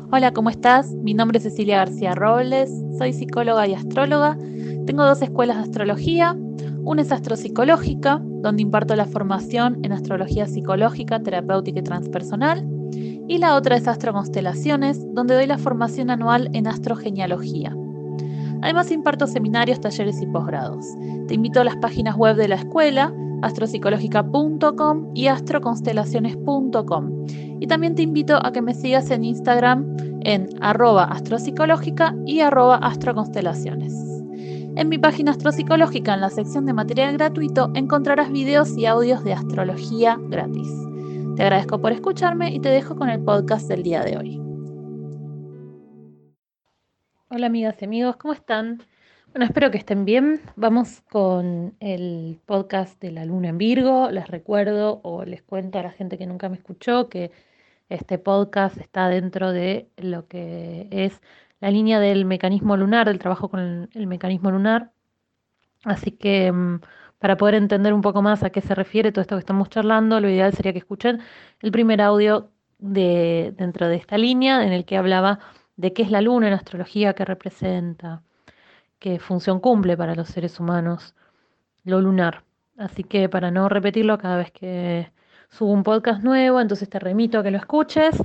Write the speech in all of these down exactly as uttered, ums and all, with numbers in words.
Hola, ¿cómo estás? Mi nombre es Cecilia García Robles, soy psicóloga y astróloga. Tengo dos escuelas de astrología. Una es astropsicológica, donde imparto la formación en astrología psicológica, terapéutica y transpersonal. Y la otra es astroconstelaciones, donde doy la formación anual en astrogenealogía. Además imparto seminarios, talleres y posgrados. Te invito a las páginas web de la escuela, astropsicológica punto com y astroconstelaciones punto com. Y también te invito a que me sigas en Instagram en arroba astropsicológica y arroba astroconstelaciones. En mi página Astropsicológica, en la sección de material gratuito, encontrarás videos y audios de astrología gratis. Te agradezco por escucharme y te dejo con el podcast del día de hoy. Hola amigas y amigos, ¿cómo están? Bueno, espero que estén bien. Vamos con el podcast de la Luna en Virgo. Les recuerdo o les cuento a la gente que nunca me escuchó que este podcast está dentro de lo que es la línea del mecanismo lunar, del trabajo con el, el mecanismo lunar. Así que mm, para poder entender un poco más a qué se refiere todo esto que estamos charlando, lo ideal sería que escuchen el primer audio de, dentro de esta línea en el que hablaba de qué es la luna en astrología, qué representa, qué función cumple para los seres humanos, lo lunar. Así que para no repetirlo cada vez que subo un podcast nuevo, entonces te remito a que lo escuches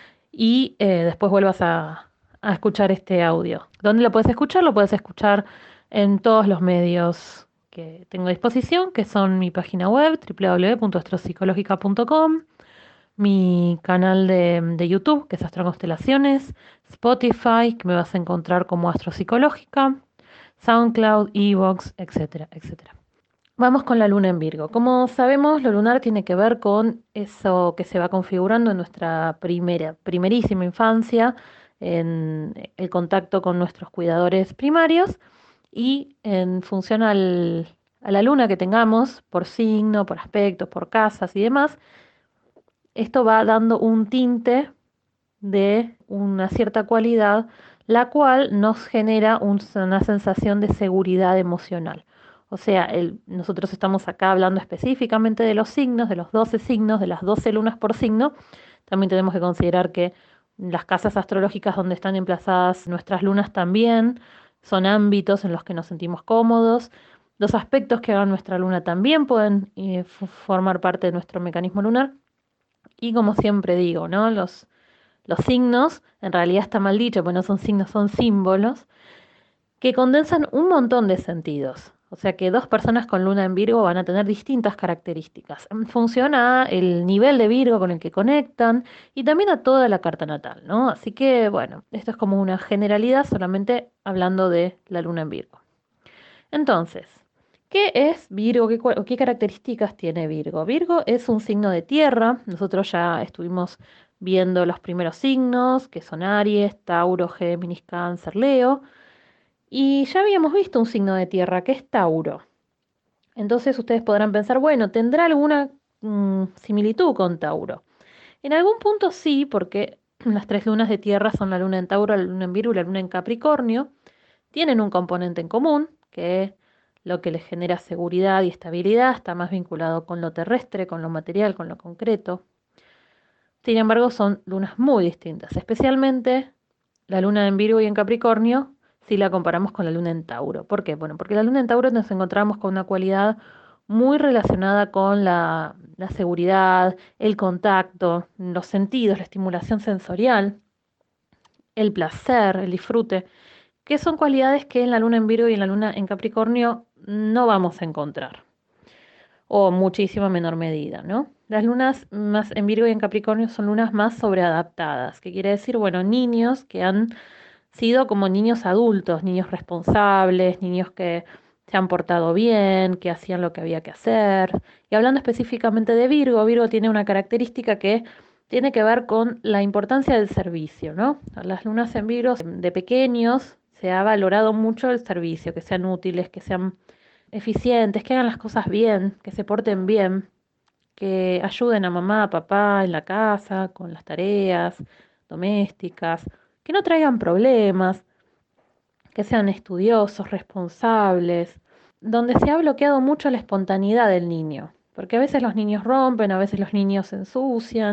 y eh, después vuelvas a, a escuchar este audio. ¿Dónde lo puedes escuchar? Lo puedes escuchar en todos los medios que tengo a disposición, que son mi página web, w w w punto astropsicológica punto com, mi canal de, de YouTube, que es Astroconstelaciones, Spotify, que me vas a encontrar como Astropsicológica, SoundCloud, Evox, etcétera, etcétera. Vamos con la luna en Virgo. Como sabemos, lo lunar tiene que ver con eso que se va configurando en nuestra primera, primerísima infancia, en el contacto con nuestros cuidadores primarios y en función al, a la luna que tengamos, por signo, por aspectos, por casas y demás, esto va dando un tinte de una cierta cualidad, la cual nos genera un- una sensación de seguridad emocional. O sea, el- nosotros estamos acá hablando específicamente de los signos, de los doce signos, de las doce lunas por signo. También tenemos que considerar que las casas astrológicas donde están emplazadas nuestras lunas también son ámbitos en los que nos sentimos cómodos. Los aspectos que hagan nuestra luna también pueden eh, f- formar parte de nuestro mecanismo lunar. Y como siempre digo, ¿no? Los, los signos, en realidad está mal dicho, porque no son signos, son símbolos, que condensan un montón de sentidos. O sea que dos personas con luna en Virgo van a tener distintas características en función a el nivel de Virgo con el que conectan y también a toda la carta natal, ¿no? Así que, bueno, esto es como una generalidad solamente hablando de la luna en Virgo. Entonces, ¿qué es Virgo? ¿Qué, cua- qué características tiene Virgo? Virgo es un signo de tierra. Nosotros ya estuvimos viendo los primeros signos, que son Aries, Tauro, Géminis, Cáncer, Leo. Y ya habíamos visto un signo de tierra, que es Tauro. Entonces ustedes podrán pensar, bueno, ¿tendrá alguna mm, similitud con Tauro? En algún punto sí, porque las tres lunas de tierra son la luna en Tauro, la luna en Virgo y la luna en Capricornio. Tienen un componente en común, que lo que les genera seguridad y estabilidad está más vinculado con lo terrestre, con lo material, con lo concreto. Sin embargo, son lunas muy distintas, especialmente la luna en Virgo y en Capricornio, si la comparamos con la luna en Tauro. ¿Por qué? Bueno, porque la luna en Tauro nos encontramos con una cualidad muy relacionada con la, la seguridad, el contacto, los sentidos, la estimulación sensorial, el placer, el disfrute, que son cualidades que en la luna en Virgo y en la luna en Capricornio no vamos a encontrar, o muchísima menor medida, ¿no? Las lunas más en Virgo y en Capricornio son lunas más sobreadaptadas, que quiere decir, bueno, niños que han sido como niños adultos, niños responsables, niños que se han portado bien, que hacían lo que había que hacer. Y hablando específicamente de Virgo, Virgo tiene una característica que tiene que ver con la importancia del servicio, ¿no? A las lunas en Virgo, de pequeños, se ha valorado mucho el servicio, que sean útiles, que sean eficientes, que hagan las cosas bien, que se porten bien, que ayuden a mamá, a papá en la casa, con las tareas domésticas, que no traigan problemas, que sean estudiosos, responsables, donde se ha bloqueado mucho la espontaneidad del niño, porque a veces los niños rompen, a veces los niños se ensucian,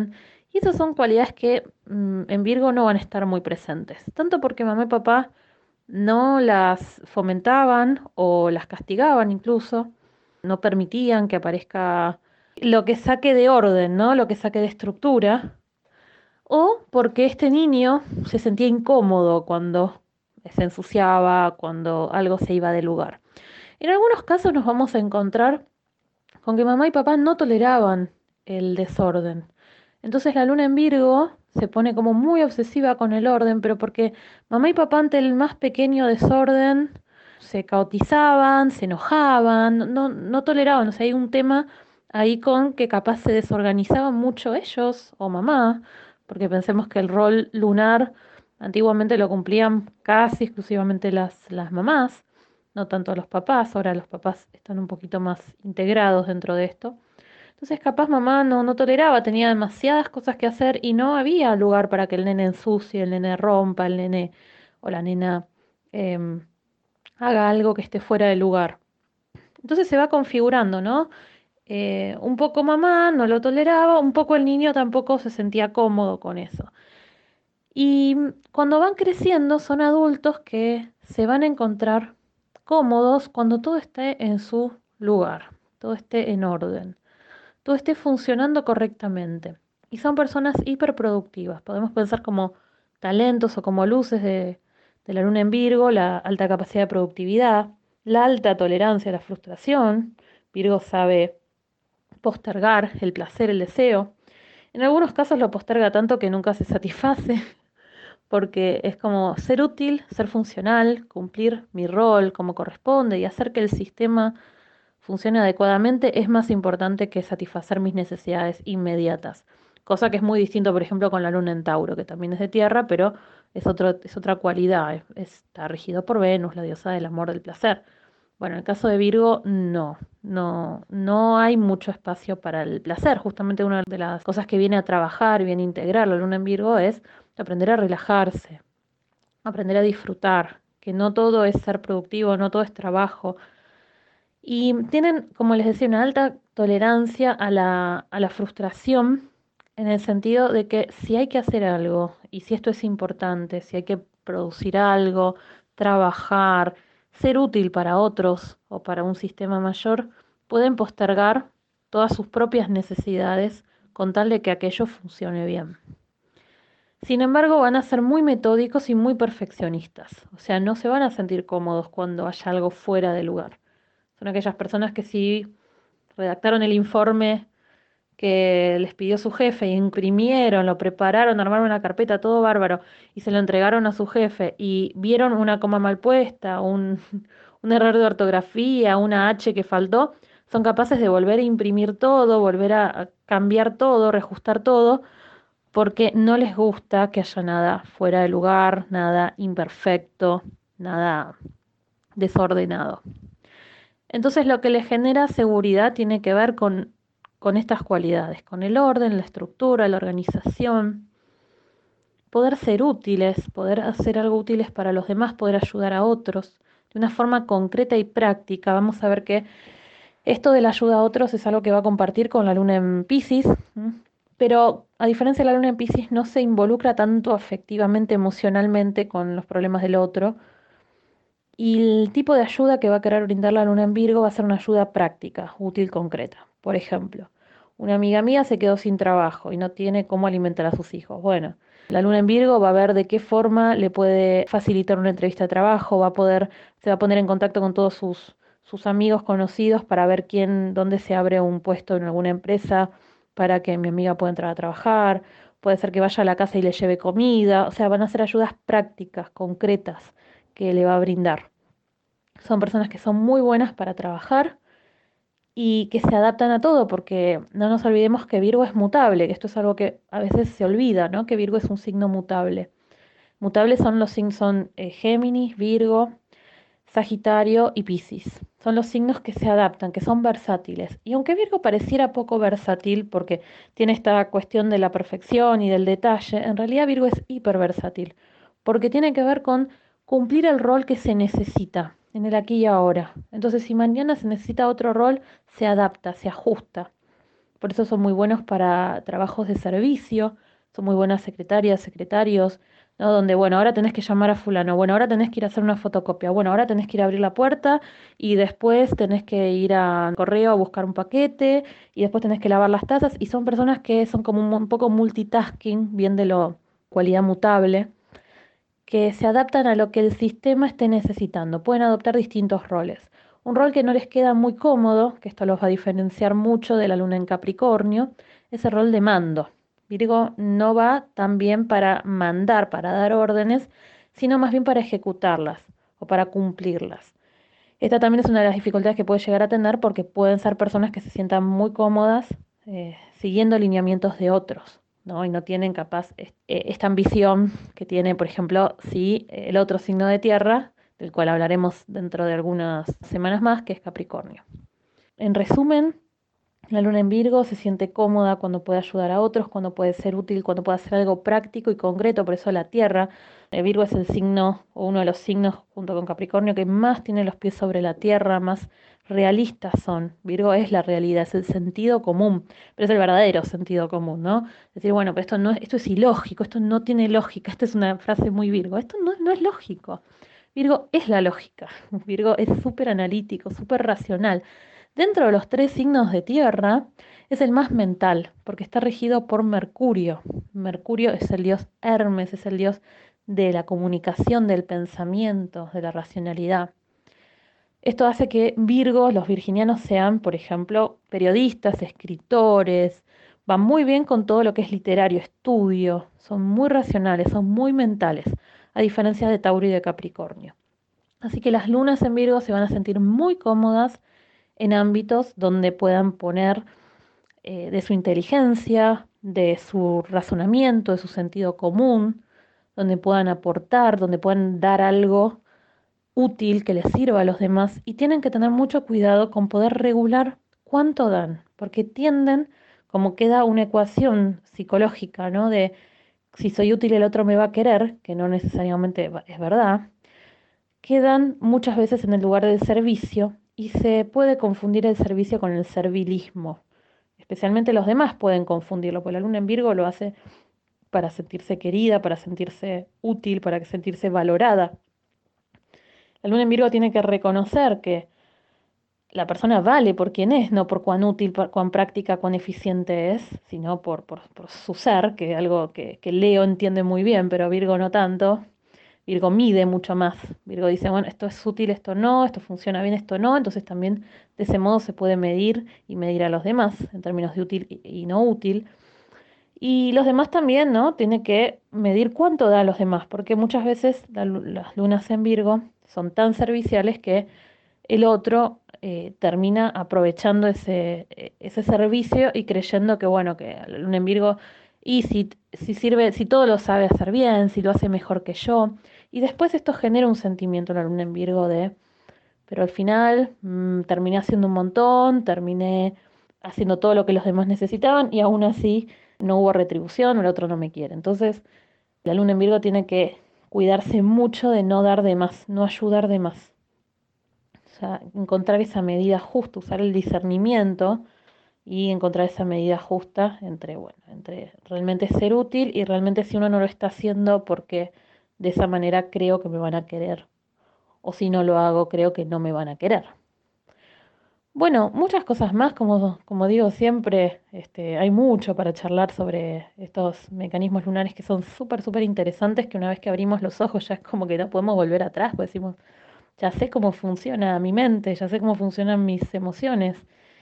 Y esas son cualidades que mm, en Virgo no van a estar muy presentes, tanto porque mamá y papá no las fomentaban o las castigaban incluso, no permitían que aparezca lo que saque de orden, ¿no? Lo que saque de estructura, o porque este niño se sentía incómodo cuando se ensuciaba, cuando algo se iba del lugar. En algunos casos nos vamos a encontrar con que mamá y papá no toleraban el desorden. Entonces la luna en Virgo se pone como muy obsesiva con el orden, pero porque mamá y papá ante el más pequeño desorden se caotizaban, se enojaban, no, no toleraban. O sea, hay un tema ahí con que capaz se desorganizaban mucho ellos o mamá, porque pensemos que el rol lunar antiguamente lo cumplían casi exclusivamente las, las mamás, no tanto los papás. Ahora los papás están un poquito más integrados dentro de esto. Entonces capaz mamá no, no toleraba, tenía demasiadas cosas que hacer y no había lugar para que el nene ensucie, el nene rompa, el nene o la nena em, haga algo que esté fuera de lugar. Entonces se va configurando, ¿no? Eh, un poco mamá no lo toleraba, un poco el niño tampoco se sentía cómodo con eso. Y cuando van creciendo son adultos que se van a encontrar cómodos cuando todo esté en su lugar, todo esté en orden, todo esté funcionando correctamente. Y son personas hiperproductivas. Podemos pensar como talentos o como luces de, de la luna en Virgo, la alta capacidad de productividad, la alta tolerancia a la frustración. Virgo sabe postergar el placer, el deseo. En algunos casos lo posterga tanto que nunca se satisface, porque es como ser útil, ser funcional, cumplir mi rol como corresponde y hacer que el sistema funcione adecuadamente es más importante que satisfacer mis necesidades inmediatas. Cosa que es muy distinto, por ejemplo, con la luna en Tauro, que también es de tierra, pero es, otro, es otra cualidad, es- está regido por Venus, la diosa del amor, del placer. Bueno, en el caso de Virgo, no, no, no hay mucho espacio para el placer. Justamente una de las cosas que viene a trabajar, viene a integrar la luna en Virgo es aprender a relajarse, aprender a disfrutar, que no todo es ser productivo, no todo es trabajo. Y tienen, como les decía, una alta tolerancia a la, a la frustración en el sentido de que si hay que hacer algo y si esto es importante, si hay que producir algo, trabajar, ser útil para otros o para un sistema mayor, pueden postergar todas sus propias necesidades con tal de que aquello funcione bien. Sin embargo, van a ser muy metódicos y muy perfeccionistas, o sea, no se van a sentir cómodos cuando haya algo fuera de lugar. Son aquellas personas que si redactaron el informe que les pidió su jefe y imprimieron, lo prepararon, armaron una carpeta, todo bárbaro, y se lo entregaron a su jefe y vieron una coma mal puesta, un, un error de ortografía, una H que faltó, son capaces de volver a imprimir todo, volver a a cambiar todo, reajustar todo, porque no les gusta que haya nada fuera de lugar, nada imperfecto, nada desordenado. Entonces lo que le genera seguridad tiene que ver con, con estas cualidades, con el orden, la estructura, la organización, poder ser útiles, poder hacer algo útiles para los demás, poder ayudar a otros de una forma concreta y práctica. Vamos a ver que esto de la ayuda a otros es algo que va a compartir con la luna en Piscis, ¿m? Pero a diferencia de la luna en Piscis no se involucra tanto afectivamente, emocionalmente con los problemas del otro, y el tipo de ayuda que va a querer brindar la luna en Virgo va a ser una ayuda práctica, útil, concreta. Por ejemplo, una amiga mía se quedó sin trabajo y no tiene cómo alimentar a sus hijos. Bueno, la luna en Virgo va a ver de qué forma le puede facilitar una entrevista de trabajo, va a poder, se va a poner en contacto con todos sus, sus amigos conocidos para ver quién, dónde se abre un puesto en alguna empresa para que mi amiga pueda entrar a trabajar. Puede ser que vaya a la casa y le lleve comida. O sea, van a ser ayudas prácticas, concretas, que le va a brindar. Son personas que son muy buenas para trabajar y que se adaptan a todo, porque no nos olvidemos que Virgo es mutable, que esto es algo que a veces se olvida, ¿no? Que Virgo es un signo mutable. Mutables son los signos, son eh, Géminis, Virgo, Sagitario y Piscis. Son los signos que se adaptan, que son versátiles. Y aunque Virgo pareciera poco versátil porque tiene esta cuestión de la perfección y del detalle, en realidad Virgo es hiperversátil, porque tiene que ver con cumplir el rol que se necesita en el aquí y ahora. Entonces, si mañana se necesita otro rol, se adapta, se ajusta. Por eso son muy buenos para trabajos de servicio, son muy buenas secretarias, secretarios, ¿no? Donde, bueno, ahora tenés que llamar a fulano, bueno, ahora tenés que ir a hacer una fotocopia, bueno, ahora tenés que ir a abrir la puerta y después tenés que ir a correo a buscar un paquete y después tenés que lavar las tazas y son personas que son como un, un poco multitasking, bien de lo cualidad mutable, que se adaptan a lo que el sistema esté necesitando. Pueden adoptar distintos roles. Un rol que no les queda muy cómodo, que esto los va a diferenciar mucho de la luna en Capricornio, es el rol de mando. Virgo no va tan bien para mandar, para dar órdenes, sino más bien para ejecutarlas o para cumplirlas. Esta también es una de las dificultades que puede llegar a tener porque pueden ser personas que se sientan muy cómodas eh, siguiendo lineamientos de otros, ¿no? Y no tienen capaz eh, esta ambición que tiene, por ejemplo, si el otro signo de tierra, del cual hablaremos dentro de algunas semanas más, que es Capricornio. En resumen, la luna en Virgo se siente cómoda cuando puede ayudar a otros, cuando puede ser útil, cuando puede hacer algo práctico y concreto, por eso la Tierra. Eh, Virgo es el signo o uno de los signos junto con Capricornio que más tiene los pies sobre la Tierra, más realistas son. Virgo es la realidad, es el sentido común, pero es el verdadero sentido común, ¿no? Decir, bueno, pero esto no es, esto es ilógico, esto no tiene lógica, esta es una frase muy Virgo, esto no, no es lógico. Virgo es la lógica, Virgo es súper analítico, súper racional. Dentro de los tres signos de tierra, es el más mental, porque está regido por Mercurio. Mercurio es el dios Hermes, es el dios de la comunicación, del pensamiento, de la racionalidad. Esto hace que Virgos, los virginianos, sean, por ejemplo, periodistas, escritores, van muy bien con todo lo que es literario, estudio, son muy racionales, son muy mentales, a diferencia de Tauro y de Capricornio. Así que las lunas en Virgo se van a sentir muy cómodas en ámbitos donde puedan poner eh, de su inteligencia, de su razonamiento, de su sentido común, donde puedan aportar, donde puedan dar algo útil que les sirva a los demás y tienen que tener mucho cuidado con poder regular cuánto dan, porque tienden, como queda una ecuación psicológica, ¿no? De si soy útil el otro me va a querer, que no necesariamente es verdad, quedan muchas veces en el lugar del servicio y se puede confundir el servicio con el servilismo. Especialmente los demás pueden confundirlo, porque la luna en Virgo lo hace para sentirse querida, para sentirse útil, para sentirse valorada. La luna en Virgo tiene que reconocer que la persona vale por quien es, no por cuán útil, por cuán práctica, cuán eficiente es, sino por, por, por su ser, que es algo que, que Leo entiende muy bien, pero Virgo no tanto. Virgo mide mucho más. Virgo dice, bueno, esto es útil, esto no, esto funciona bien, esto no. Entonces también de ese modo se puede medir y medir a los demás en términos de útil y, y no útil. Y los demás también, ¿no? Tiene que medir cuánto da a los demás, porque muchas veces la las lunas en Virgo son tan serviciales que el otro eh, termina aprovechando ese, eh, ese servicio y creyendo que, bueno, que la luna en Virgo, y si, si sirve, si todo lo sabe hacer bien, si lo hace mejor que yo, y después esto genera un sentimiento en la luna en Virgo de, pero al final mmm, terminé haciendo un montón, terminé haciendo todo lo que los demás necesitaban y aún así no hubo retribución, el otro no me quiere. Entonces, la luna en Virgo tiene que cuidarse mucho de no dar de más, no ayudar de más. O sea, encontrar esa medida justa, usar el discernimiento y encontrar esa medida justa entre, bueno, entre realmente ser útil y realmente si uno no lo está haciendo porque de esa manera creo que me van a querer o si no lo hago creo que no me van a querer. Bueno, muchas cosas más, como, como digo siempre, este, hay mucho para charlar sobre estos mecanismos lunares que son súper, súper interesantes, que una vez que abrimos los ojos ya es como que no podemos volver atrás, pues decimos, ya sé cómo funciona mi mente, ya sé cómo funcionan mis emociones.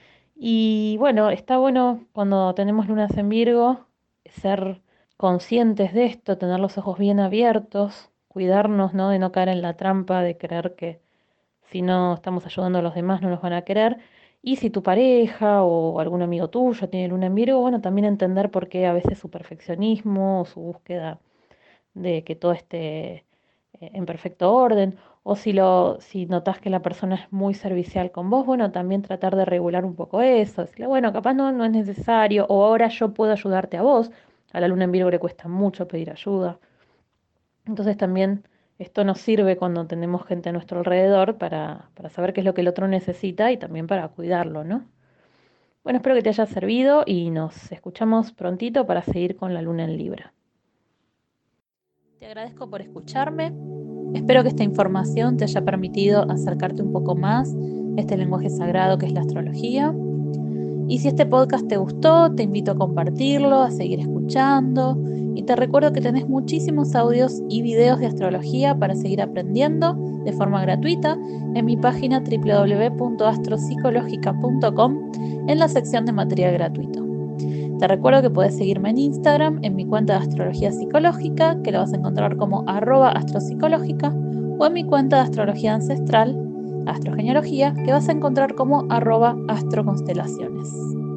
Y bueno, está bueno cuando tenemos lunas en Virgo, ser conscientes de esto, tener los ojos bien abiertos, cuidarnos, ¿no? De no caer en la trampa de creer que si no estamos ayudando a los demás no nos van a querer. Y si tu pareja o algún amigo tuyo tiene luna en Virgo, bueno, también entender por qué a veces su perfeccionismo o su búsqueda de que todo esté eh, en perfecto orden, o si lo, si notas que la persona es muy servicial con vos, bueno, también tratar de regular un poco eso, decirle, bueno, capaz no, no es necesario, o ahora yo puedo ayudarte a vos, a la luna en Virgo le cuesta mucho pedir ayuda. Entonces también esto nos sirve cuando tenemos gente a nuestro alrededor para, para saber qué es lo que el otro necesita y también para cuidarlo, ¿no? Bueno, espero que te haya servido y nos escuchamos prontito para seguir con la luna en Libra. Te agradezco por escucharme. Espero que esta información te haya permitido acercarte un poco más a este lenguaje sagrado que es la astrología. Y si este podcast te gustó, te invito a compartirlo, a seguir escuchando. Y te recuerdo que tenés muchísimos audios y videos de astrología para seguir aprendiendo de forma gratuita en mi página doble u doble u doble u punto astropsicológica punto com en la sección de material gratuito. Te recuerdo que puedes seguirme en Instagram en mi cuenta de astrología psicológica, que la vas a encontrar como arroba astropsicológica, o en mi cuenta de astrología ancestral, astrogenealogía, que vas a encontrar como arroba astroconstelaciones.